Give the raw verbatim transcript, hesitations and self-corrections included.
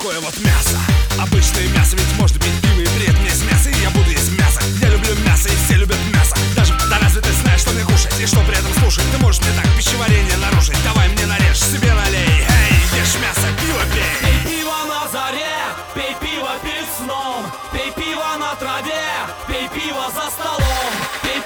такое вот мясо. Обычное мясо, ведь может пить пиво и при этом есть мясо. И я буду есть мясо. Я люблю мясо, и все любят мясо. Даже да разве ты знаешь, что мне кушать и что при этом слушать? Ты можешь мне так пищеварение нарушить. Давай мне нарежь, себе налей. Эй, ешь мясо, пиво пей. Пей пиво на заре, пей пиво перед сном, пей пиво на траве, пей пиво за столом, пей